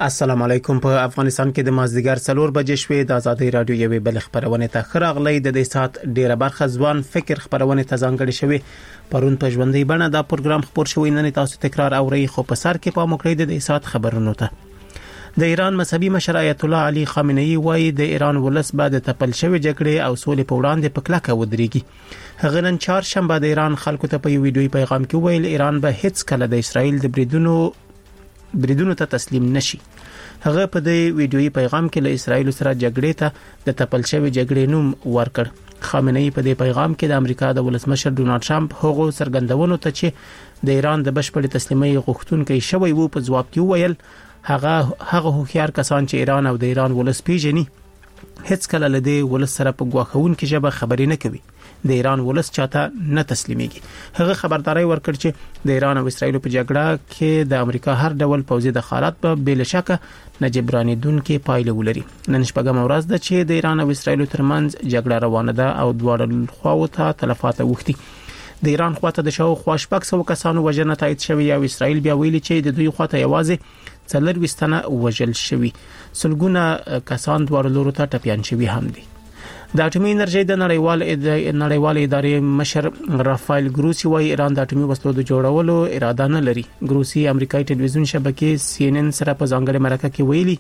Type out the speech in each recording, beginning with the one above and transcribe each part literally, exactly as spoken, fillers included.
السلام علیکم. په افغانستان کې د مازدیګر څلور بجې شوې د آزادۍ رادیو یوې بل خبرونه ته خراغلی د دې سات ډیره برخه ځوان فکر خبرونه ته ځانګړي شوې. پرون په ژوندۍ بڼه دا پروګرام خبر شوی، نن تاسو تکرار اورئ، خو په سر کې پام وکړئ د دې سات خبرونو ته. د ایران مذهبي مشر آیت الله علي خامنه‌ای وایي د ایران ولس بعد تپل شوی جګړې او سولې په وړاندې په کلکه ودرېږي. هغه نن چهارشنبه د ایران خلکو ته په یو ویډیوي پیغام کې ویل ایران به هیڅ کله د اسرائیل د بریدونو بریدونو ته تسلیم نشي. هغه په دې ویډیوي پیغام کې له اسرائیل سره جګړې ته د تپل شوی جګړې نوم ورکړ. خامنه‌ای په دې پیغام کې د امریکا د ولسمشر ډونالد ټرمپ هغو څرګندونو ته چې د ایران د بشپړ تسلیمۍ غوښتونکي شوی وو په ځواب کې وویل هغه هغه هوښیار کسان چې ایران او د ایران ولس پیژني هیڅ کله له دې ولس سره په ګواښون کې ژبه خبرې نه کوي. د ایران ولس چاته نه تسلیميږي. هغه خبرداري ورکړ چې د ایران او اسرائیل په جګړه کې د امریکا هر ډول پوځي دخالت به بل شکه نه جبراني دن کې پایله ولري. نن شپږم ورځ ده چې د ایران او اسرائیل ترمنځ جګړه روانه ده او دواړه خواو ته تلفات اوختي. د ایران خواته د شاوخوا شپږ سوه کسانو وژنه تایید شوی او اسرائیل بیا ویلي چې د دوی خواته یوازې څلور وستنه وژل شوی. سلګونه کسان دواړو لورو ته ټپيان شوی هم دي. د اټومي انرژي د نړیوال نړیوال ادارې مشر رافایل ګروسی وايي ایران د اټومي وسلو د جوړولو اراده نه لري. ګروسی امریکایي ټلویزیون شبکې سی ان ان سره په ځانګړي مرکه کې ویلي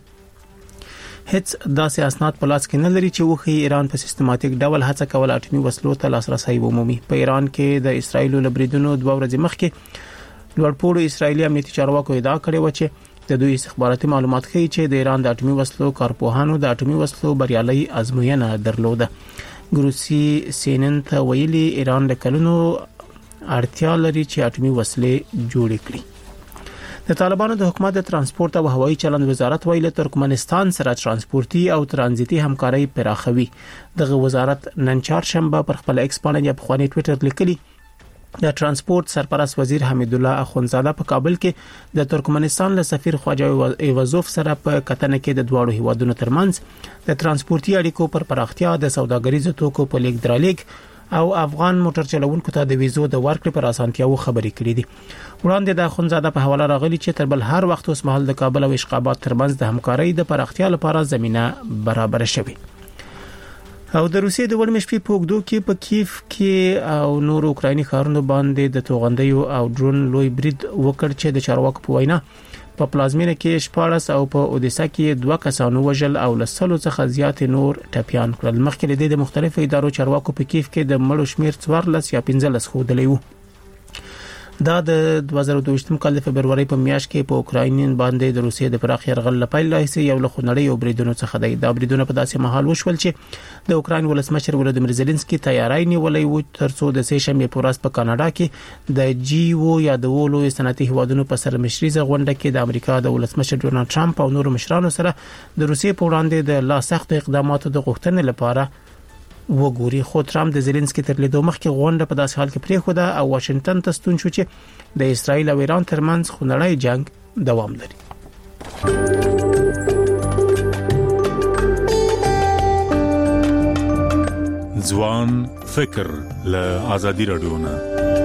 هیڅ داسې اسناد په لاس کې نه لري چې وخی ایران په سیستماتیک ډول هڅه کول اټومي وسلو ته لاسرسي ومومي. په ایران کې د اسرایل لبریدونو دوه ورځې مخکې لوړپوړو اسرایلی امنیتي چارواکو ادعا کړې و چې د دوی استخباراتي معلومات ښیي چې د ایران د اټومي وسلو کارپوهانو د اټومي وسلو بریالي ازموینه درلوده. ګروسی سینن ته ویلي ایران د کلونو اړتیا لري چې اټومي وسلې جوړې کړي. د طالبانو د حکومت د ترانسپورت او هوایي چلند وزارت ویلي ترکمنستان سره ترانسپورتي او ترانزیتي همکاري پراخوي. دغه وزارت نن چهارشنبه پر خپل ایکس باندې په خواني ټوئیټر لیکلي د ترانسپورت سرپرست وزیر حمید الله اخونزاده په کابل کې د ترکمنستان له سفیر خواجه ایوازوف سره په کتنه کې د دواړو هیوادونو ترمنځ د ترانسپورتي اړیکو پر پراختیا، د سوداګریزو توکو په لیک درلیک او افغان موټر چلوونکو ته د ویزو د ورکړې پر اسانتیاو خبرې کړې دي. وړاندې د اخونزاده په حواله راغلي چې تر بل هر وخت اوس مهال د کابل او اشقابات ترمنځ د همکارۍ د پراختیا لپاره زمينه برابر شوه. او د روسیې د وړمې شپې په وګړو کې په کیف کې او نور اوکرایني ښارونو باندې د توغندیو او ډرون لوی برید وکړ چې د چارواکو په وینا په پلازمینه کې شپاړس او په اودیسا کې دوه کسانو وژل او لسلو څخه زیات نور ټپيان کړل. مخکې له دې د مختلفو ادارو چارواکو په کیف کې د مړو شمیر څوارلس یا پنځلس ښودلی وو. دا د دوه زره دوه ویشتم کال د فبرवरी په میاشت کې په اوکراینین باندې د روسیې د پراخ یرغل لپاره لایسي یو له خنړی او بریدونو څخه دی. دا بریدونه په داسې مهال وشول چې د اوکراین ولسمشر ولادیمیر زيلنسکي تیاری نیولې و ترڅو د سه شنبه په ورځ په کاناډا کې د جی او یا د ولو صنعتي هیوادونو په سر مشريزه غونډه کې د امریکا د ولسمشر ډونالد ټرمپ او نور مشرانو سره د روسیې په وړاندې د لا سخت اقداماتو د غوښتنې لپاره وګوري. خو ټرمپ د زيلنسکي تر لیدو مخکې غونډه په داسې حال کې پریښوده او واشنگټن ته ستون شو چې د اسرایل او ایران ترمنځ خونړی جنگ دوام لري. ځوان فکر له آزادي رادیو نه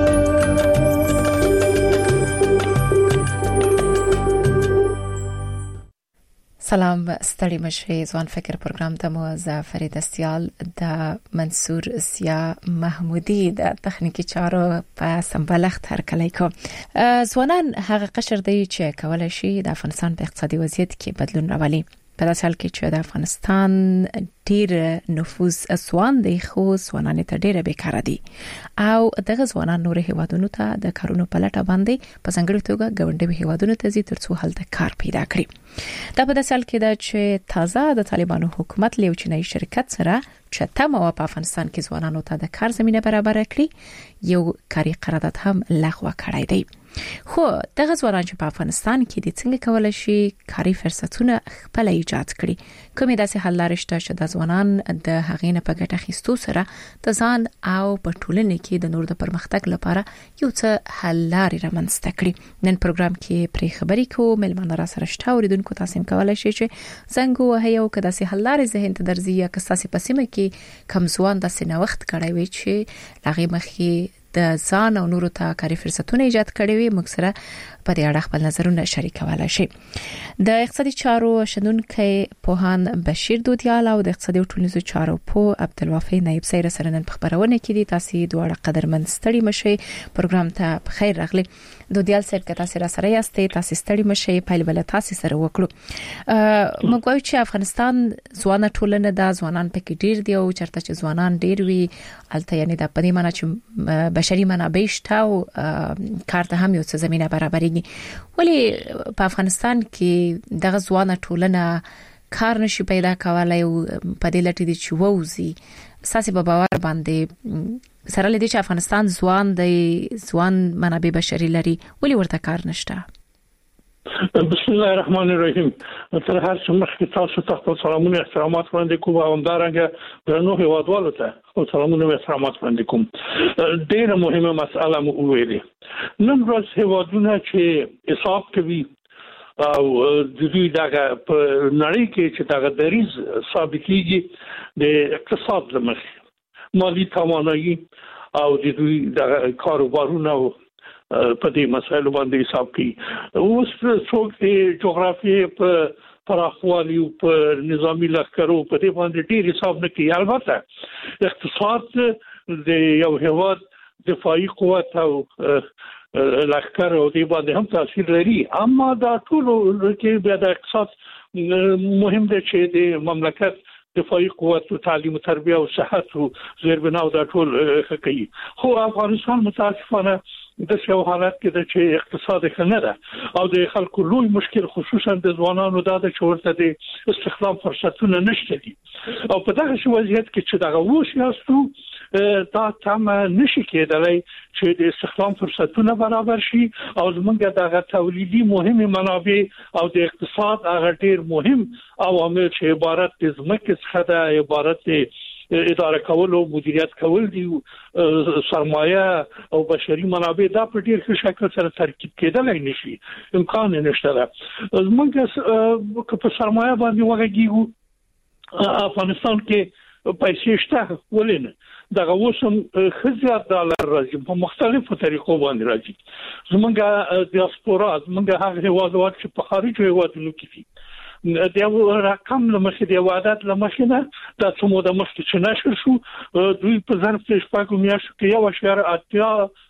سلام ستړي مشه ځوان فکر پروګرام ته مو ز فرید استیال د منصور سیا محمودي د تخنیکی چارو په سمبلخت هر کله کو ځوانان هغه قشر دی چې کولای شي د افغانستان په اقتصادي وضعیت کې بدلون راولي. په داسې حال کې چې د افغانستان ډیر نفوذ ځوان دی خو ځوانان ته ډیر بیکاره دي او دغه ځوانان نور هیوادونو ته د کارونو په لټه باندې په څنګه توګه ګوندې هیوادونو ته ځي ترڅو هلته کار پیدا کړي. دا په داسې حال کې دا چې تازه د طالبانو حکومت له چینایي شرکت سره چې تمه په افغانستان کې ځوانانو ته د کار زمينه برابر کړي یو کاري قرارداد هم لغوه کړی دی. خو دغه ځوانان چې په افغانستان کې د څنګه کولای شي کاري فرصتونه خپل ایجاد کړي. کومې داسې حل لارې شته چې د ځوانان د هغې نه په ګټه اخیستو سره د ځان او په ټولنه کې د نور د پرمختګ لپاره یو څه حل لارې رامنځته کړي. نن پروګرام کې پرې خبرې کوو. ملمنه را سره شته اوریدونکو تاسو کولای شئ چې زنګ وهئ او که داسې حل لارې ذهن ته درځي یا که تاسو په سیمه کې کم ځوان داسې نه وخت کړی وي چې لغې مخې د ځان او نورو ته کاري فرصتونه ایجاد کړي وي. موږ سره په دې اړه خپل نظرونه شریکولای شي. د اقتصادي چارو شنونکي پوهان بشیر دودیال او د اقتصادي او ټولنیزو چارو په عبدالوافي نایب سره سره نن په خبرونه کې دي. تاسو دواړه قدرمن ستړي مشي پروګرام ته په خیر راغلي. دودیال سره که تاسو را سره یاستئ تاسو ستړي مشي پیل بل تاسو سره وکړو. موږ وایو چې افغانستان ځوان ټولنه د ځوانان پکې ډیر دی او چرته چې ځوانان ډیر وي الته یعنی د پدې معنی چې بشري منابع شته او کار ته هم یو څه زمينه برابرېږي. ولی په افغانستان کې دغه ځوان ټولنه کار نشي پیدا کولای او په دې لټې دي چې ووزي. ساسي په باور باندې سره لدی چې افغانستان ځوان دی ځوان منابع بشري لري ولی ورته کار نشته. بسم الله الرحمن الرحیم. تر هر څه مخکې تاسو ته سلامونه احترامات وړاندې کوم او همدارنګه درنو هیوادوالو ته سلامونه او احترامات وړاندې کوم. ډېره مهمه مسأله مو ویلې. نن ورځ هیوادونه چې حساب کوي او د دوی دغه په نړۍ کې چې دغه دریز ثابتېږي د اقتصاد لمخې مالی توانایي او د دوی د کاروبارونو په دې مسایلو باندې حساب کوي. اوس څوک د جغرافیې په پراخوالي او په نظامی لښکرو په دې باندې ډېر حساب نه کوي. البته اقتصاد د یو هیواد دفاعي قوت او لښکر او دې باندې هم تاثیر لري. اما دا ټول کې بیا د اقتصاد مهم دی چې د مملکت دفاعي قوت او تعلیم او تربیه او صحت او زیربنا او دا ټول کوي. خو افغانستان متاسفانه د څو حالات کې د چې اقتصاد ښه نه ده او د خلکو لوی مشکل خصوصا د ځوانانو دا د چورته د استخدام فرصتونه نشته دي او په دغه وضعیت کې چې دغه ووش یاستو دا تم نشي کېدلی چې د استخدام فرصتونه برابر شي او زمونږ دغه تولیدي مهمه منابع او د اقتصاد هغه ډیر مهم عوامل چې عبارت د ځمکې څخه ده عبارت اداره کول او مدیریت کول دي سرمایه او بشري منابع دا په ډیر ښه شکل سره ترکیب کېدلای نشي امکان نشته ده. موږ په سرمایه باندې وګورئ افغانستان کې پیسې شته ولینه دغه وسم خزيات ډالر راځي په مختلفو طریقو باندې راځي. زمونږه دیاسپورا زمونږه هغه هیوادوال چې په خارج هیوادونو کې دي د یو رقم لمخې د عادت لمخې نه د څومره د مخکې چې نشر شو دوی په ظرف د شپږو میاشتو کې یو اشاره اتیا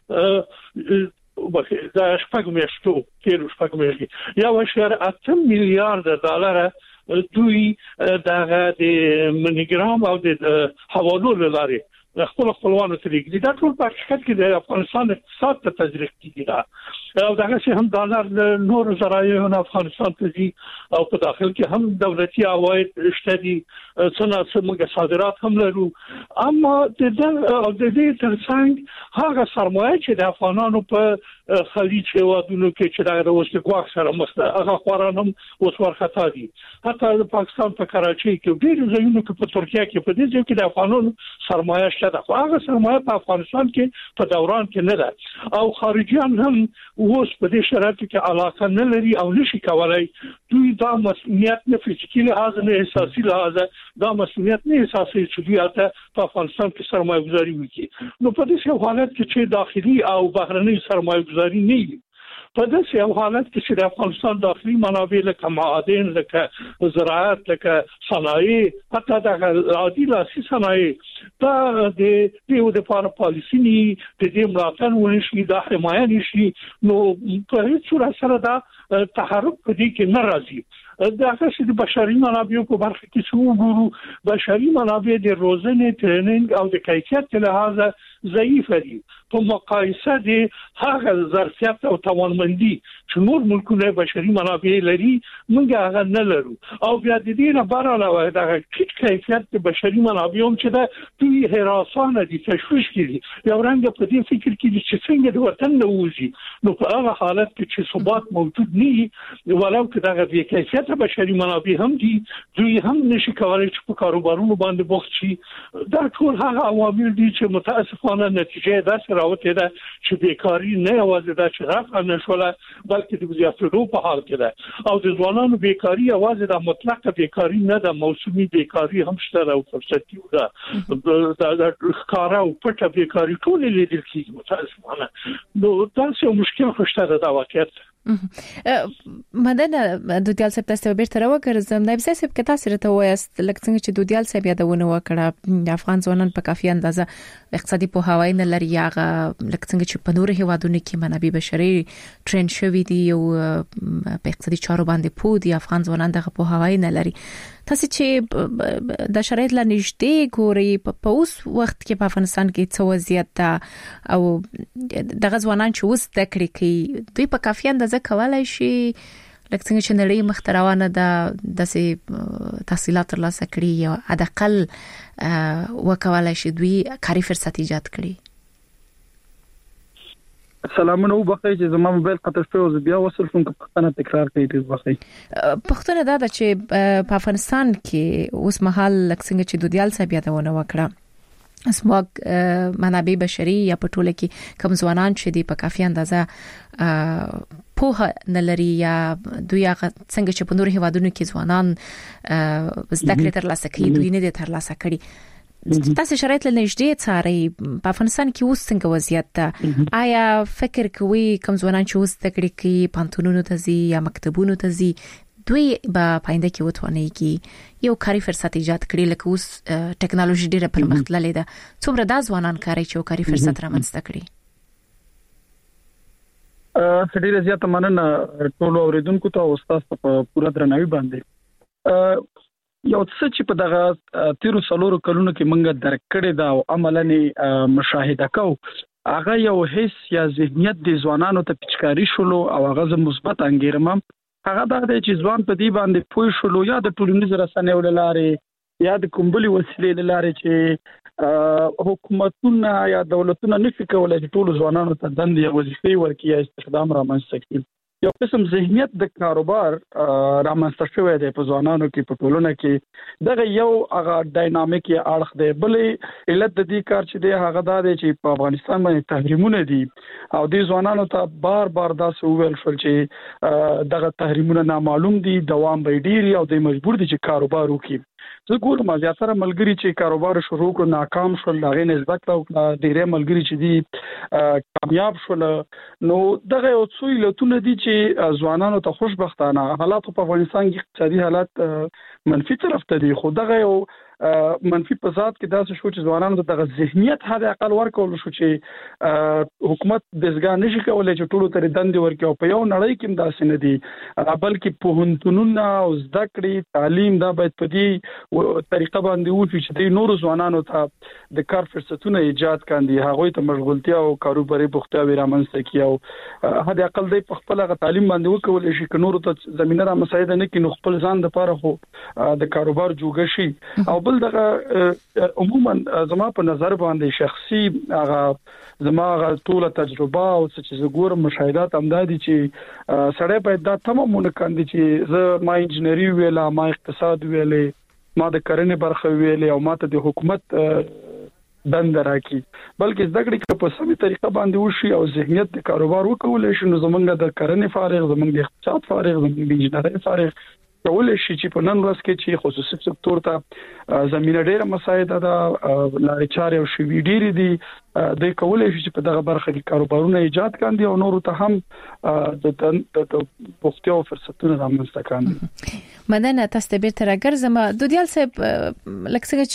دا شپږو میاشتو کې شپږو میاشتو یو اشاره اته میلیارډ ډالر دوی دغه د منیګرام او د حوالو لاري خپل خپلوانو ته لګي. دا ټول په حقیقت کې د افغانستان اقتصاد ته تزریق کیږي او دغه څه هم ډالر نور زراعي افغانستان ته دي او په داخل کې هم دولتي عواید شته دي څنګه څنګه صادرات هم لرو. اما د دې ترڅنګ هغه سرمایه چې د افغانانو په خلیج هیوادونو کې چې د وسله ګواښ سره مخ ده هغه خوران هم اوس ورختا دي. حتی د پاکستان په کراچۍ کې ډېر ځایونو کې په ترکیه کې په دې ځای کې د افغانانو سرمایه شته ده. هغه سرمایه په افغانستان کې په دوران کې نه ده او خارجيان هم اوس په دې شرایطو کې علاقه نه لري او نشي کولای دوی دا مسؤلیت نه فزیکي لحاظ نه احساسي لحاظ دا مسؤلیت نه احساسي چې دوی البته په افغانستان کې سرمایه گذاري وکړي. نو په دې حالت کې چې داخلي او بهرنۍ سرمایه گذاري نه وي په داسې یو حالت کې چې د افغانستان داخلي منابع لکه معادن لکه زراعت لکه صنایع حتی د عادي لاسي صنایع دا د دې د لپاره پالیسي نه د دې ملاتړ ونشي د حمایت نشي نو په هیڅ صورت سره دا تحرک په دې کې نه راځي. دا چې د بشري منابعو په برخه کې څو ګورو بشري منابع د روزنې ټریننګ او د کیفیت له لحاظه ضعیف دي په مقایسه د هغه ظرفیت او توانمندي چې نور ملکونه بشري منابع لري موږ هغه نه لرو او بیا د دې نه بار علاوه د ټیټ کیفیت د بشري منابعو چې د دوی هراسانه دي تشویش کړي یو رنګ په دې فکر کې چې څنګه د وطن نه وځي نو په هغه حالت کې چې ثبات موجود نه وي ولو که دغه بې کیفیت البته بشري منابع هم دي دوی هم نشي کولای چې په کاروبارونو باندې بوخت شي. دا ټول هغه عوامل دي چې متاسفانه نتیجه دا سره راوته ده چې بیکاری نه یوازې دا چې رافع نشوله بلکې د زیاتېدو په حال کې ده. او د ځوانانو بیکاری یوازې د مطلقه بیکاری نه ده، موسمي بیکاری هم شته او فرصتي ده، د ښکارا او پټه بیکاری ټول لیدل کیږي متاسفانه. نو دا څه مشکل خوشته ده واقعیت. مدن دودیال صاحب تاسو به تر وګرځم نایب صاحب کته سره ته وایست لکه څنګه چې دودیال صاحب یادونه وکړه د افغان ځوانان په کافي اندازه اقتصادي پوهاوی نه لري، هغه لکه څنګه چې په نورو هیوادونو کې منابع بشري ټرند شوی دی او په اقتصادي چارو باندې پوه دي، افغان ځوانان دغه پوهاوی نه لري. تاسو چې د شرایط لا نږدې ګوري په اوس وخت کې په افغانستان کې څه وضعیت ده او دغه ځوانان چې اوس د کړي کوي دوی په کافي اندازه کولای شي لکه څنګه چې نړۍ مختروانه ده د تحصیلات ترلاسه کړي یا حداقل وکولای شي دوی کاري فرصت ایجاد کړي. سلامونه وبخښئ چې زما موبایل قطع شو او بیا وصل شوم که پښتنه تکرار کړئ دې وبخښئ. پښتنه دا ده چې په افغانستان کې اوس مهال لکه څنګه چې دودیال صاحب یادونه وکړه اسماق منابع بشري یا په ټوله کې کم ځوانان چې دی په کافي اندازه پوهه نه لري یا دوی هغه څنګه چې په نور هیوادونو کې ځوانان زده کړې ترلاسه کوي دوی نه دي ترلاسه کړي. تاسو شرایط له نږدې څارئ په افغانستان کې اوس څنګه وضعیت ده؟ آیا فکر کوي کوم ځوانان چې اوس زده کړې کوي پانتونونو ته ځي یا مکتبونو ته ځي دوی به پاینده کې وتواني کې یو کاري فرصت ایجاد کړي لکه اوس ټکنالوژي ډیره پرمختللې ده څومره دا ځوانان کاري چې کاري فرصت رامنځته کړي؟ ا ډیره زیاته مننه ټول اوریدونکو ته او تاسو په پوره درناوي باندې. یو څه چې په دغه تیرو سلورو کلونو کې مونږ درک کړی دا او عملاً مشاهده کوو هغه یو حس یا ذهنیت د ځوانانو ته پچکاری شولو او هغه مثبت انګیرم هغه دا دی چې ځوان په دې باندې پوه شولو یا د ټولنیزو رسنیو له لارې یا د کومبلي وسیلې له لارې چې حکومتونه یا دولتونه نشي کولای چې ټول ځوانانو ته دندې یا وظیفې ورکړي یا استخدام رامنځته کړي. یو قسم ذهنیت د کاروبار رامنځته شوی دی په ځوانانو کې په ټولنه کې دغه یو هغه ډاینامیک اړخ دی. بلې علت د دې کار چې دی هغه دا دی چې په افغانستان باندې تحریمونه دي او د ځوانانو ته بار بار دا سوول شول چې دغه تحریمونه نامعلوم دي دوام به ډیر او د مجبور دي چې کاروبار وکړي. زه ګورم زیاتره ملګری چې کاروبار شروع کړ ناکام شول هغه نسبت او ډیره ملګری چې دي کامیاب شول. نو دغه یو څو علتونه دي چې ځوانانو ته خوشبختانه حالات په افغانستان کې اقتصادي حالات منفي طرف ته دي خو دغه یو منفي په ذات کې دا څه شو چې ځوانانو ته د ذهنیت حد اقل ورکول شو چې حکومت دزګا نشي کولای چې ټولو ته دندې ورکړي او په یو نړۍ کې داسې نه دي بلکې پوهنتونونه او زده کړې تعلیم دا باید په دې طریقه باندې وشي چې د نورو ځوانانو ته د کار فرصتونه ایجاد کاندي هغه ته مشغولتیا او کاروباري بوختیاوي رامنځته کړي او حد اقل د خپل غ تعلیم باندې وکول شي چې نورو ته زمينه را مساعده نه کړي نو خپل ځان لپاره خو د کاروبار جوړ شي. او بل دغه عموما زما په نظر باندې شخصي هغه زما ټول تجربه او چې زه ګورم مشاهدات امدادي چې سړی باید دا تمامونه کاندي چې زه ما انجنیری ویلا ما اقتصاد ویلې ما د کرنې برخه ویلې او ما ته د حکومت دند راکې بلکې زده کړې په سمې طریقه باندې وشي او ذهنیت د کاروبار وکول شي نو زمونږ د کرنې فارغ زمونږ د اقتصاد فارغ زمونږ د انجنیری فارغ کولای شي چې په نن ورځ کې چې خصوصي سکتور ته زمينه ډیره مساعده ده لارې چارې او شوي ډیره دي د کولای شي چې په دغه برخه کې کاروبارونه ایجاد کاندي او نور ته هم د پوښتنو فرصتونه رامنځته کاندي. مدنه تاسو به تر راګرځم دودیال صاحب لکه څنګه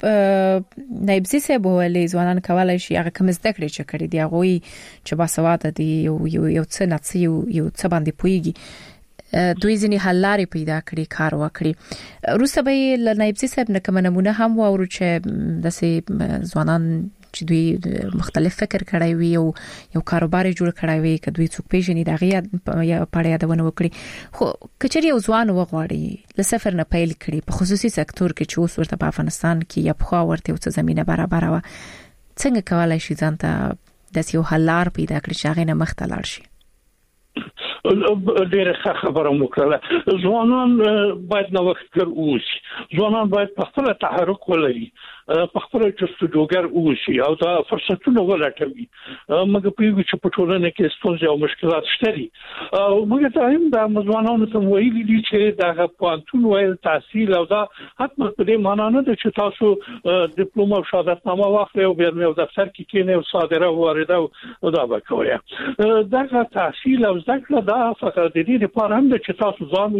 چې نایب صاحب ولې ځوانان کولای شي هغه کوم زده کړې چې کړی دی هغه چې باسواده دي یو یو څه نه څه یو څه باندې پويږي دوی ځنی حل لارې پیدا کړې کار وکړي. روسه به ل نایب صاحب نه کوم نمونه هم وورو چې د سي ځوانان چې دوی مختلف فکر کړی وي او یو کاروبار جوړ کړی وي کله دوی څوک پیژني دغه یا پړیا دونه وکړي خو کچري یو ځوان وغواړي ل سفر نه پیل کړي په خصوصي سکتور کې چې اوس ورته په افغانستان کې یا په ورته څه زمينه برابر و څنګه کولای شي ځان ته د یو حل لار پیدا کړي چې هغه نه مخته لاړ شي؟ ډېر ښه خبره وکړه. ځوانان باید نوښتګر اوسي، ځوانان باید په خپل تحرک ولري، په خپل جستجوګر اوسي او دا فرصتونه ولټوي. موږ په یو چې په ټولنه کې ستونزې او مشکلات شته دي او موږ ته هم د ځوانانو ته ویلي دي چې دا پوهنتون ویل تحصیل او دا حتما په دې معنا نه ده چې تاسو ډیپلوم او شهادتنامه واخلئ او بیا یو دفتر کې کېنئ او صادره وارده او دا وکړئ. دا تحصیل او زده کړه دا فقط د دې لپاره هم ده چې تاسو ځان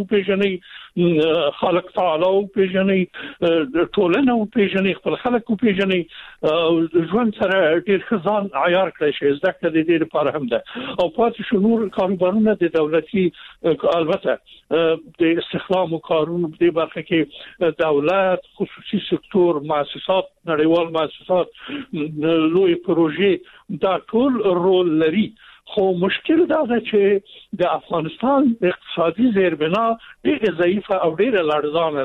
وپېژنئ، خالق تعالی وپېژنئ، ټولنه وپېژنئ، خپل خلک وپېژنئ او ژوند سره ډېر ښه ځان عیار کړئ. چې زده کړه د دې لپاره هم ده او پاتې شو نور کاروبارونه د دولتي البته د استخدام او کارونو په برخه کې دولت، خصوصي سکتور، مؤسسات، نړیوال مؤسسات، لوی پروژې دا ټول رول لري. خو مشکل دا ده چې د افغانستان اقتصادي زیربنا ډېر ضعیفه او ډېر لړزانه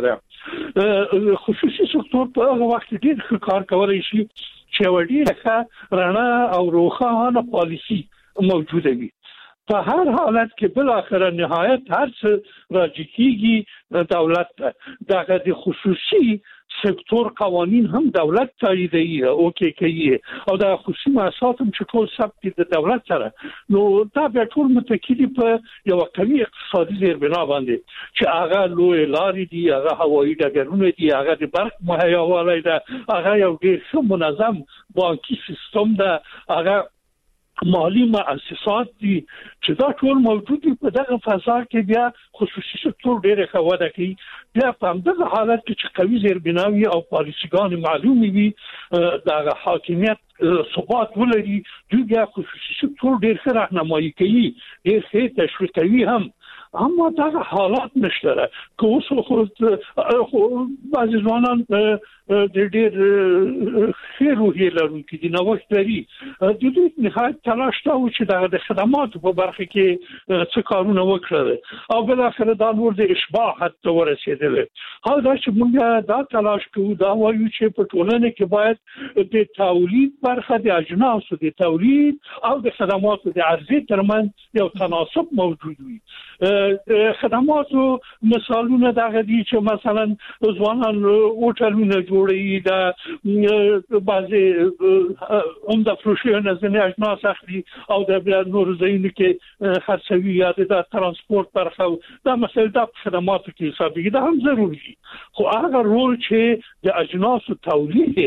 ده. خصوصي سکتور په هغه وخت کې ډېر ښه کار کولای شي چې وړي ښه رڼا او روښانه پالیسي موجوده وي. په هر حالت کې بل اخر نهایت هر څه راځي کیږي دولت ته. دا د خصوصي سکتور قوانین هم دولت تاییدوي او کې کوي او دا خصوصي مؤسسات هم چې ټول ثبت د دولت سره، نو دا به ټول متکي په یو قوي اقتصادي زیربنا باندې چې هغه لوی لارې دي، هغه هوایي ډګرونه دي، هغه د برق مهیاوالی ده، هغه یو ډېر ښه منظم بانکي سیستم ده، هغه مالی مؤسسات دي چې دا ټول موجود دي. په دغه فضا کې بیا خصوصي سکتور ډېر ښه وده کوي. بیا په همدغه حالت کې چې قوي زیربناوي او پالیسیګان معلومي وي، دغه حاکمیت ثبات ولري، دوی بیا خصوصي سکتور ډېر ښه راهنمایي کوي، ډېر ښه تشویق کوي هم. اما دا حالات نشته. که اوس خو بعضې ځوانان د ډېر ښې روحیې لرونکي دي، نوښت لري، د دوی نهایت تلاش دا و چې د خدماتو په برخه کې څه کارونه وکړل او بالاخره دا نور د اشباع حد ته ورسېدل. حال دا چې موږ دا تلاش کوو، دا وایو چې په ټولنه کې باید د تولید برخه د اجناسو د تولید او د خدماتو د عرضې ترمنځ یو تناسب موجود وي. خدماتو مثالونه دغه دي چې مثلا ځوانان هوټلونه جوړوي، د بعضې عمده فروشیونه ځینې اجناس اخلي او د بیا نورو ځایونو کې خرڅوي یا د ترانسپورت برخه، دا مسایل دا په خدماتو کې حسابېږي. دا هم ضروري دي، خو هغه رول چې د اجناسو تولید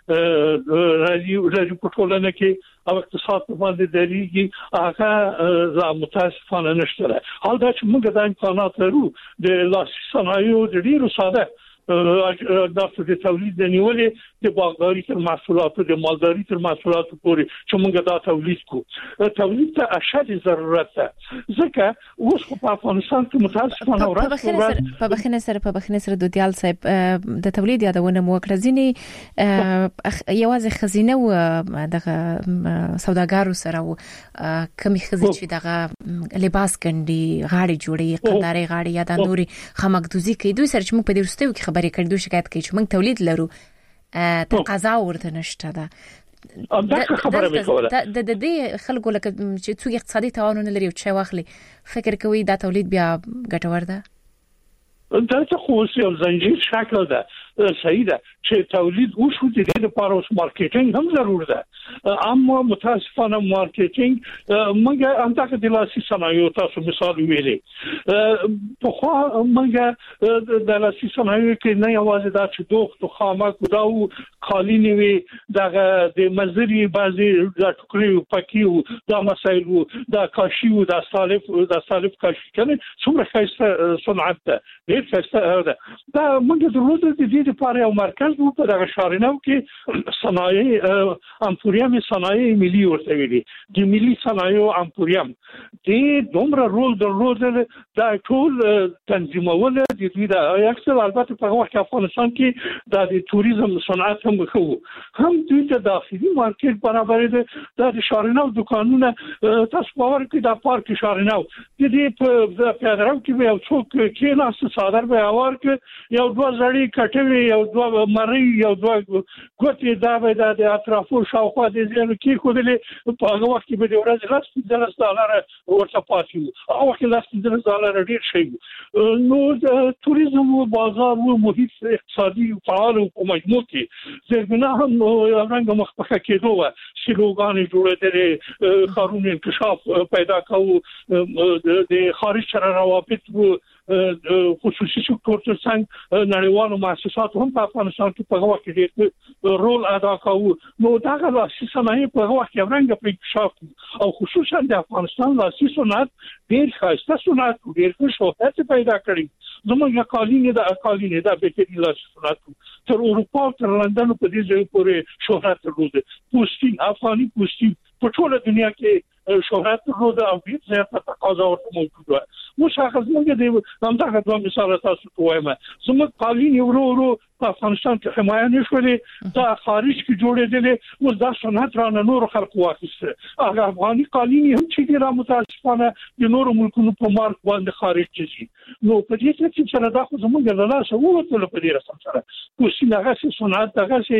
راځي په ټولنه کې او اقتصاد په باندې درېږي، هغه لا متاسفانه نشته. حال دا چې موږ د امکانات لرو د لاسي صنایعو د ډېرو ساده اجناسو د تولید د نیولې د باغداري تر محصولاتو، د مالداري تر محصولاتو پورې چې موږ دا تولید کوو. تولید ته اشد ضرورت ده، ځکه اوس په افغانستان کې متاسفانه ورځ په بخښنه سره په بخښنه سره دویال صاحب د تولید یادونه مو وکړه. ځینې یوازې خزینه و دغه سوداګرو سره و کمی خزې چې دغه لباس ګنډي، غاړي جوړي، قنداري غاړي یا د نوري خمکدوزي کوي. دوی سره چې موږ په دې وروستیو کې خبرې کړې، دوی شکایت کوي چې موږ تولید لرو، تقاضا ورته نشته ده. دا خبره مې کوله. د دې خلکو لکه چې څوک اقتصادي توان نه لري او چې واخلي، فکر کوي دا تولید بیا ګټور ده؟ دا څه خو یو زنجیر شکل ده. صحیح ده چې تولید وشو، د دې لپاره اوس مارکیټینګ هم ضرور ده. اما متاسفانه مارکیټینګ موږ انتخاب د لاسي صنایعو تاسو مثال ویلې، په خو موږ د لاسي صنایعو کې نه یوازې دا چې دوخت او خامک دا او خالی نیوي، دغه د مزري بعضي د ټوکري پکیو دا مسایل وو، دا کاشیو، دا سالف دا سالف کاشي کنه څومره ښایسته صنعت ده، ډېر ښایسته ده. دا موږ ضرورت دي د لپاره یو مرکز وو په دغه شارنو کې صنایع امپوریم صنایع ملي ورته ویلي، د ملي صنایع امپوریم د دومره رول درلودل. دا ټول تنظیمول د دوی د اکثر البته په وخت افغانستان کې د توریزم صنعت هم خو هم دوی ته داخلي مارکیټ برابر دي. د شارنو دکانونه تاسو باور کړئ، د پارک شارنو د دې په پیادرو کې یو څوک کې ناس صادر به اور کې یو دوه زړی کټوي ګوتې یو دوه مری یو دوه ګوتې دا به د اطرافو شاوخوا د زیرو کې خودلې په هغه وخت کې به د ورځې لاس پنځلس ډالر ورته پاتې وو هغه وخت لاس پنځلس ډالر ډېر شي نو د توریزم او بازار او محیط اقتصادي فعال او په مجموع کې زیربنا هم رنګ مخ په کېدو و سلوګان جوړېدل قانون انکشاف پیدا کوو د خارج سره روابط وو خصوصي سکتور څنګه نړیوالو مؤسساتو هم په افغانستان کې په وخت کې رول ادا کوي نو دا غواړي چې په وخت کې رنګ په انکشاف او خصوصا د افغانستان لاسي صنعت ډېر ښایسته صنعت ډېر ښه شهرت پیدا کړی زموږ قالینې د قالینې د بهترین لاسي صنعت تر اروپا تر لندن په دې ځای پورې شهرت درلود پوستین افغاني پوستین په ټوله دنیا کې شهرت درلود او ډېر زیاته تقاضا ورته موجود و مشخص موږ د همدغه دوه مثال تاسو ته وایم زموږ قالینې ورو ورو په افغانستان کې حمایه نشولې دا خارج کې جوړېدل او دا صنعت را نور خلق واخیسته هغه افغاني قالینې هم چې ډېر متاسفانه د نور ملکونو په مارک باندې خارج شي نو په دې کې چې دا خو زموږ له لاسه ووتل په دې رسم سره کوشي هغه صنعت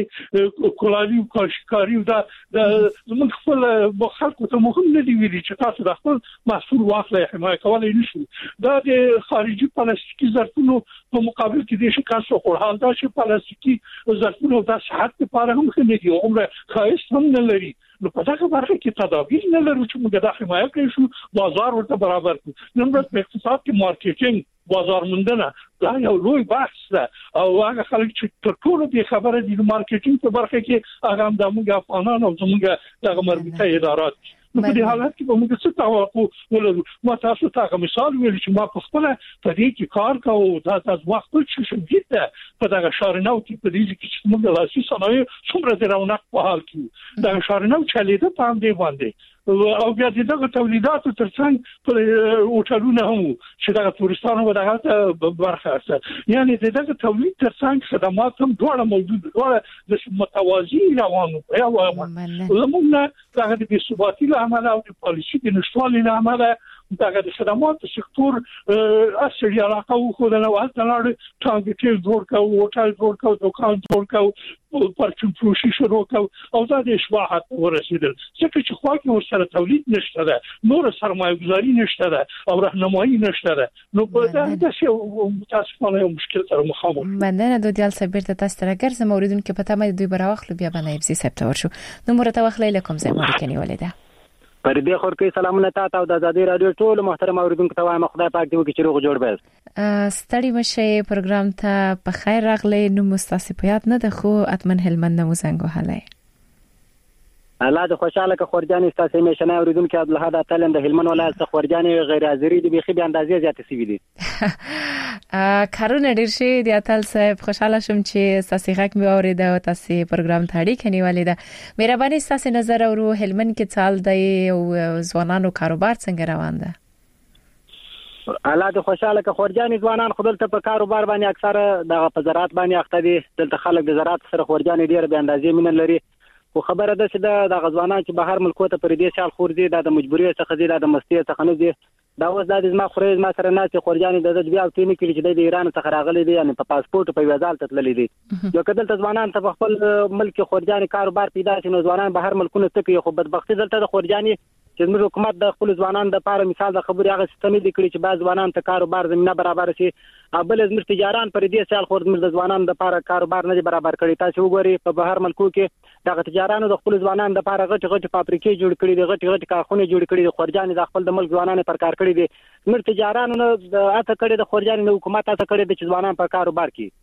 هغه کولالي او کاشکاری دا زموږ خپل خلکو ته مهم نه دی ویلي چې تاسو د خپل محصول واخلئ حمایه کولای نشو دا د خارجي پلاستیکي ظرفونو په مقابل کې د شکایت خو حال دا چې پلاستیکي ظرفونو د صحت لپاره هم ښه نه دي عمره خاص هم نه لري نو په دغه برخه کې تدابیر نه لرو چې موږ د حمایه کوي شو بازار ورته برابر کړو نن ورځ په اقتصاد کې مارکیټینګ بازار موندنه دا یو لوی بحث ده او هغه خلک چې تر ټولو به خبره دي د مارکیټینګ په برخه کې هغه هم د موږ افغانان او زموږ دغه مربوطه ادارات نو په دې حالت کې به موږ څه توقع ولرو ما تاسو ته مثال ویل چې ما په خپل په دې کې کار کوم دا تاسو وخت چې شوګیت ده په دغه شارناو کې په دې کې چې موږ لاسي صنایع څومره د رونق په حال کې دا شارناو چلیده په دې باندې او بیا دغه تولیدات ترڅنګ په اوټلونه هم چې دغه تورستانو به دغه برخه اخته یعنی دغه تولید ترڅنګ خدمات هم ډوړه موجود ډوړه د متوازی روانو په یو لمونه دغه د ثباتی له عمله او د پالیسي د نشټوالي له عمله دغه د خدمات سکتور اصلي علاقه خو د نو هلته ټانګټل جوړ کاو هوټل جوړ کاو دکان جوړ کاو پرچم فروشي شروع کاو او دا د اشباحات ورسېدل ځکه چې خو کې ورسره تولید نشته ده نور سرمایه گذاري نشته ده او راهنمایي نشته ده نو په دا د څه متاسفانه یو مشکل سره مخامخ مننه د دیال صبر ته تاسو راګر زما اوریدونکو په تمه دوی براوخلو بیا باندې ابزي سپټ ورشو نو مرته وخلې لکم زما ورکنی ولیده پر دې خور کې سلامونه تاسو او د آزادۍ رادیو ټول محترم اوریدونکو ته وایم خدای پاک دې وکړي چې روغ جوړ به ستړي مشه پروګرام ته په خیر راغلی نو مستاسفیات نه ده خو اتمن هلمند مو زنګ وهلای الله دې خوشاله که خورجانې تاسو مې شنه اوریدونکو عبدالحد اتلم د هلمند ولایت څخه خورجانې غیر حاضری دي بيخي به اندازې زیات سی وی دي کارونه ډیر شي د اتل صاحب خوشاله شم چې تاسو غږ مې اورید او تاسو پروګرام ته اړیکه نیولې ده مهرباني تاسو نظر او هلمند کې چال دی او ځوانانو کاروبار څنګه روان ده الله دې خوشاله که خورجانې ځوانان خپل ته په کاروبار باندې اکثره د په زراعت باندې اخته دي دلته خلک د زراعت سره خورجانې ډیر به اندازې مين لري خو خبره ده چې د غزوانان چې بهر ملکو ته پر دې سال خور دي د مجبوری څخه دي د مستی څخه نه دي دا اوس د زما خوري ما سره نه چې خورجانې د بیا او تینې کې چې د ایران څخه راغلي دي یعنی په پاسپورت په ویزا ته تللي دي یو کدل ته ځوانان ته خپل ملک خورجانې کاروبار پیدا شي نو ځوانان بهر ملکونو ته کې خو بدبختی دلته د خورجانې چې موږ حکومت د خپل ځوانان د لپاره مثال د خبري هغه سیستم دي کړی چې باز ځوانان ته کاروبار زمينه برابر شي بل زموږ تجاران پر دې سال خور زموږ د ځوانان د لپاره کاروبار نه برابر کړی تاسو وګورئ په بهر ملکو کې دغه تجارانو د خپل ځوانان د لپاره غټ غټ فابریکې جوړ کړي دي غټ غټ کارخونه جوړ کړي دي خورجانې د خپل د ملک ځوانانو پر کار کړی دي زموږ تجارانو نه اته کړي د خورجانې د حکومت اته کړي د ځوانان په کاروبار کې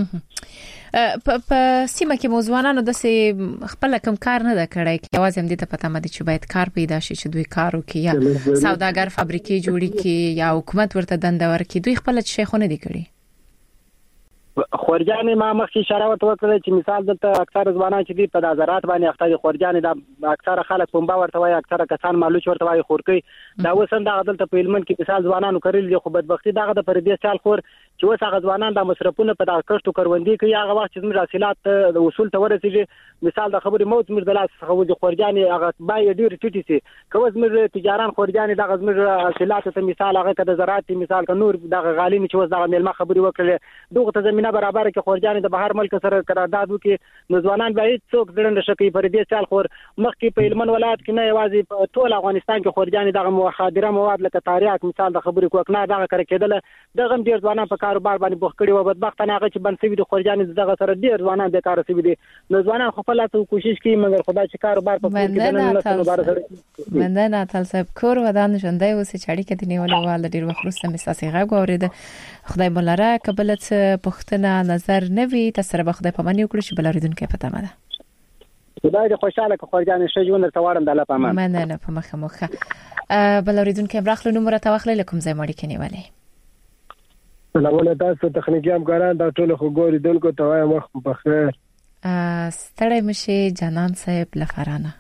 په سیمه کې موضوعانو د خپل کم کار نه دا کړای کی आवाज هم دې ته پته مده چې باید کار پیدا شي چې دوی کار وکړي یا سوداګر فابریکې جوړي کړي یا حکومت ورته دنده ورکړي دوی خپل شیخونه دي کړی خورجانې ما مخکې اشاره وکړه چې مثال دلته اکثر ځوانان چې دي په زراعت باندې اخته دي خورجانې د اکثر خلک پنبا ورته وایي اکثر کسان مالوچ ورته وایي خورکي دا وسند دلته په هلمند کې مثال ځوانانو کړل دي خو بدبختی دغه د پردیس سال خور چې اوس هغه ځوانان د مصرفونه په دغه کښتو کروندې کوي هغه وخت چې موږ حاصلات د وصول ته ورسېږي مثال د خبرې موت موږ د لاس څخه وځي خورجانې هغه بای ډېر ټیټي سي کوم موږ تجاران خورجانې دغه موږ حاصلات ته مثال هغه کده زراعت مثال ک نور دغه غالي چې اوس دغه ملما خبرې وکړي دغه ته زمينه برابر کې خورجانې د بهر ملک سره قرارداد وکړي نو ځوانان به هیڅ څوک ځړند شي په دې سال خور مخکې په هلمند ولایت کې نه یوازې په ټول افغانستان کې خورجانې دغه مخدره مواد لکه تاریخ مثال د خبرې کوکنه دغه کار کېدل دغه ډیر ځوانان په کاروبار باندې بوخ کړي او بدبختانه هغه چې بنسوي د خورجانې دغه سره ډیر ځوانان بیکار شوي دي نو ځوانان خپل لاته کوشش کوي مګر خدای چې کاروبار په پوره کې نه مبارک سره مندنه تل صاحب کور ودان ژوندۍ اوس چې اړیکه دی نیولې وال ډیر وخت وروسته مساسي غږ اورید خدای بولره قبلت پختنه نظر نوي تسره به خدای پامن وکړي چې بلریدونکو په تمه ده خدای دې خوشاله که خورجان شه ژوند ته وارم د الله په امان مننه په مخه مخه بلریدونکو برخلو نمبر ته واخلې لکم ځای مړی کې نیولې سلامونه تاسو تخنیکی همکاران دا ټول خو ګوري دونکو ته وایم وخت په خیر ستړی مشي جانان صاحب لفرانه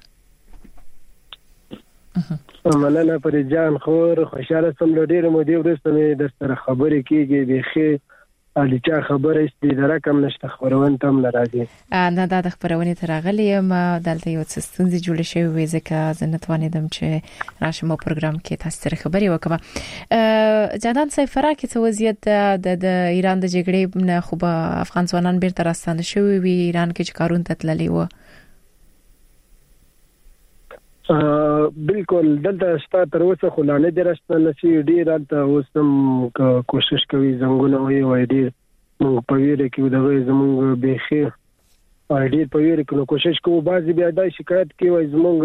مننه پر جان خور خوشاله سم ډیر مو دی ورسته مې د سره خبرې کیږي بخي علي چا خبره است د رقم نشته خبرون تم ناراضي نه دا د خبرونې ترغلی ما دلته یو څه ستونزې جوړې شوې وې ځکه زه نه توانیدم چې راشم په پروګرام کې تاسو سره خبرې وکړم جانان صاحب فرا کې څه وضعیت د ایران د جګړې نه خو به افغان ځوانان بیرته راستانه شوي وي ایران کې چې کارون ته تللي و بالکل دلته ستا تر اوسه خو لا نه دی راستانه شوي ډېر هلته اوس هم کوشش کوي زنګونه وایي وایي ډېر موږ په ویره کې دغه زموږ بیخي ډېر په ویره کې نو کوشش کوو بعضې بیا دا شکایت کوي وایي زموږ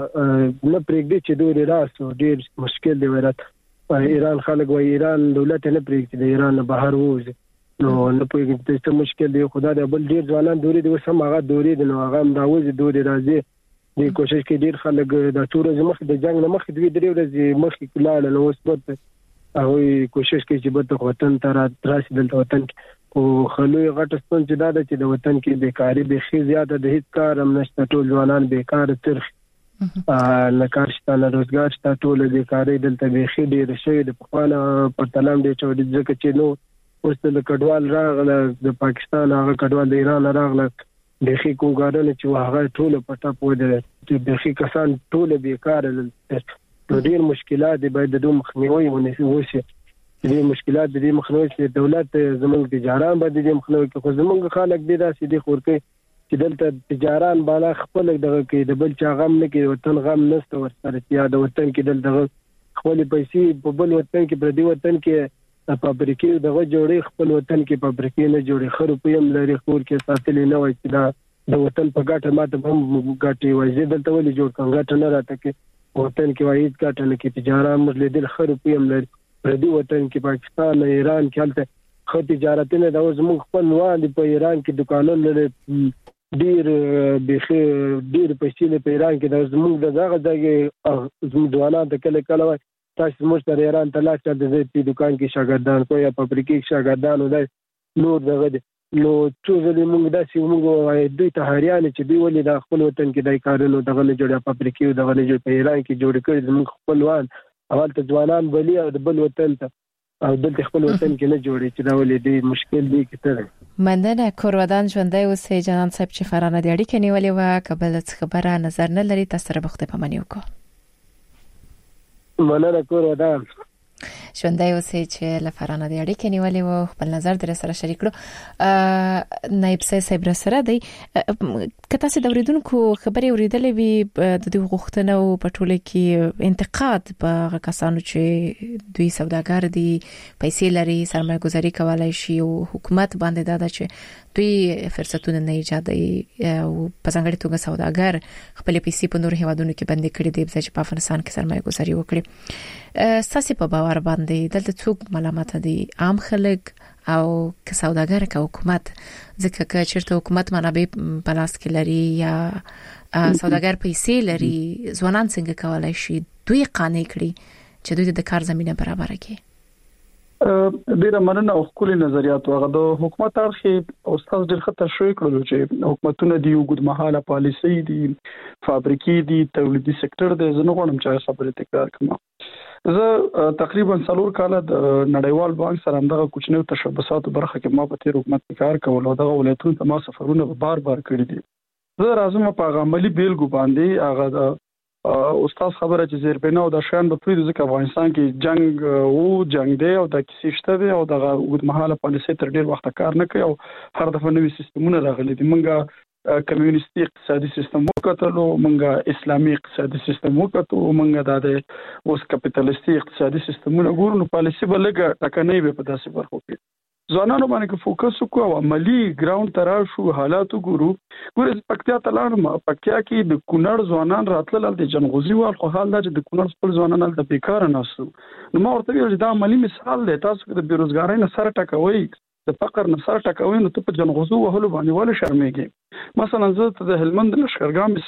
نه پرېږدي چې دوی راسو ډېر مشکل دی وایي ایران خلک وایي ایران دولت نه پرېږدي د ایران نه بهر ووځي نو نه پوهېږم څه مشکل دی خو دا د بل ډېر ځوانان دورې دي اوس هم هغه دورې دي نو هغه هم راوځي دورې راځي د کوشش کې ډیر خلک د ټول ورځې مخکې د جنگ نه مخکې دوی درې ورځې مخکې لاړل نو اوس به هغوی کوشش کوي چې به وطن ته راشي دلته وطن کې خو خلوی غټه ستونزه چې دا ده چې د وطن کې بیکاري بیخي زیاته د هیڅ کار هم نشته ټول ځوانان بیکاره ترخ نه کار شته نه روزګار شته ټول بیکاري دلته بیخي ډېره شوې د پخوانه پرتله هم ډېر شوې ځکه چې نو اوس د کډوال راغله د پاکستان هغه کډوال د ایران راغله بیخي کوګارونه چې هغه ټول پټه پوهه چې بیخي کسان ټول بیکاره نو ډېر مشکلات دي باید د دوی مخنیوي ونشي دې مشکلات دې مخنیوي چې دولت زموږ تجاران باندې دې مخنیوي کوي خو زموږ خلک دې راسي دي خورکي چې دلته تجاران بالا خپل دغه کې د بل چا غم نه کوي وطن غم نشته ورسره یا د وطن کې دلته خپل پیسې په بل وطن کې پر دې وطن کې فابریکې دغه جوړې خپل وطن کې فابریکې نه جوړې خرو پیم لري خور کې ساتلې نه وای چې دا د وطن په ګټه ماته هم ګټي وای دلته ولې جوړ کړه ګټه نه راته کې وطن کې وای ګټه نه کې تجارت مر لیدل خرو پیم لري پر دې وطن کې پاکستان ایران کې هلته خو تجارت نه دا زموږ خپل وان په ایران کې دکانونه لري ډیر بخي ډیر پیسې په ایران کې د زموږ دغه ځای زموږ ځوانان ته کله کله وای تاسو موږ سره ایران ته لاړ چې د دې دکان کې شاګردان کوی په فابریکې کې شاګردان ولای نور دغه نو څو ځلې موږ داسې موږ دوی ته هریان چې دوی ولې د خپل وطن کې دای کارونه دغه نه جوړه فابریکې دغه نه جوړ په ایران کې جوړ کړي زموږ خپلوان اول ته ځوانان بلی او د بل وطن ته او دلته خپل وطن کې نه جوړي چې دا ولې دې مشکل دی کته مننه کورودان ژوندۍ اوسې جنان صاحب چې فرانه د اړیکې نیولې و قبل څه خبره نظر نه لري تاسو سره بخته پمنیو کو مننه کورودان ژوندۍ اوسې چې لفرانه د اړیکې نیولې و خپل نظر در سره شریک کړو نایب صاحب سره دی کته سي د اوریدونکو خبري اوریدلې وي د دوی غوښتنه او په ټوله کې انتقاد په کسانو چې دوی سوداګر دي پیسې لري سرمایه گذاري کولای شي او حکومت باندې دا چې دوی فرصتونه نه ایجادوي او په څنګه توګه سوداګر خپل پیسې په نور هیوادونو کې بندي کړي دي چې په افغانستان کې سرمایه گذاري وکړي ساسي په باور باندې دلته څوک ملامت دي عام خلک او که سوداګر که حکومت ځکه که چیرته حکومت منابع په لاس کې لري یا سوداګر پیسې لري ځوانان څنګه کولای شي دوی قانع کړي چې دوی د کار زمينه برابر کړي ډیره مننه او خپل نظریات هغه د حکومت اړخ استاد ډیر خطر شوی کړل چې حکومتونه دی وګد مهاله پالیسي دي فابریکې دي تولیدي سکتور دی زنه غواړم چې خبره تکرار کړم زه تقریبا څلور کاله د نړیوال بانک سره همدغه کوچنیو تشبثاتو برخه کې ما په تیر حکومت کې کار کول او دغه ولایتونو ته ما سفرونه بار بار کړی دي. زه راځم په عملی بیلګو باندې هغه د استاد خبره چې زیربنا او د شان په پریدو ځکه افغانستان کې جنگ او جنگ دی او د کیسې شته دی او دغه اوږدمهاله پالیسي تر ډیر وخت کار نه کوي او هر دفعه نوي سیستمونه راغلي دي. موږ کمیونستي اقتصادي سیستم وکړو، موږ اسلامي اقتصادي سیستم وکړو، موږ د اوس کپټالیستي اقتصادي سیستمونه ګورو، نو پالیسي به لګه ټکنۍ به په داسې برخو کې ځوانانو باندې فوکس وکړو او عملی ګراوند ته راشو، حالات وګورو. ګورې پکتیا ته لاړم، پکتیا کې د کونړ ځوانان راتلل د جنغوزي وال، خو حال دا چې د کونړ خپل ځوانان هلته بیکاره ناستو. نو ما ورته ویل چې دا عملی مثال دی، تاسو د بیروزګارۍ نه سر ټکوئ، د فقر نه سر ټکوئ، نو ته په جنغوزو وهلو باندې ولې شرمېږې؟ مثلا زه ته د هلمند لښکرګاه